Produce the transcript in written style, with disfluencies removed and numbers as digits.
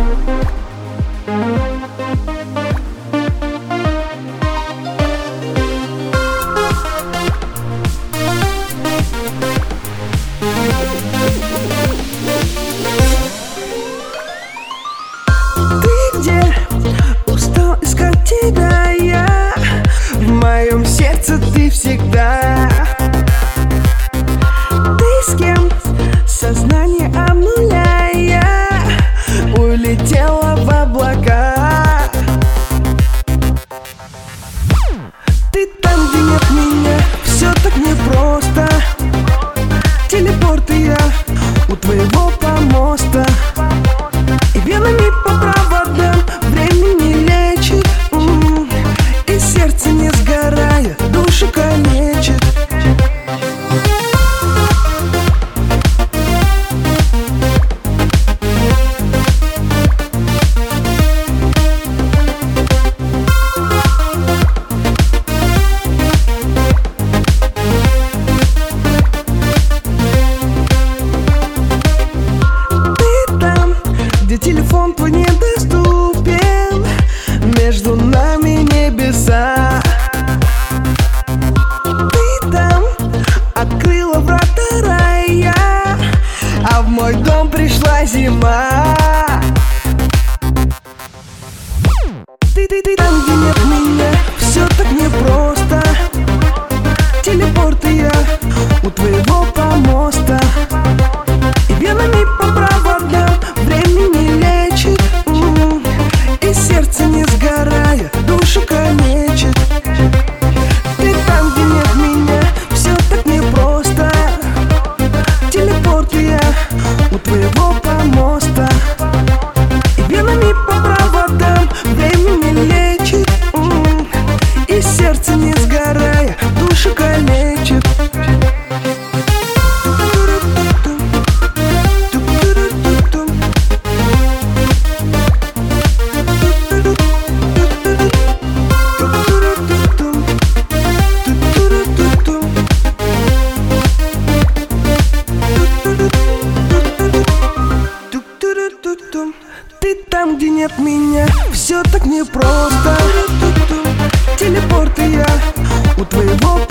Тебя я, в моем сердце ты всегда. Ты с кем, сознание обнуляя, улетела в облака. Ты там, где нет меня, все так непросто. Телепорты я у твоего помоста, и венами по проводам времени лечит. И сердце, не сгорая, душу калечит. Ты там, где телефон твой недоступен, между нами небеса. Ты там открыла врата рая, а в мой дом пришла зима. Ты там, где нет меня, все так непросто. Телепорты я у твоего помоста, и венами по проводам времени лечит. И сердце, не сгорая, душу калечит. Ты там, где нет меня, все так непросто. Телепорты я у твоего помоста, и венами по проводам времени лечит. И сердце, не сгорая, душу калечит. Ты там, где нет меня, все так непросто. Телепорты я у твоего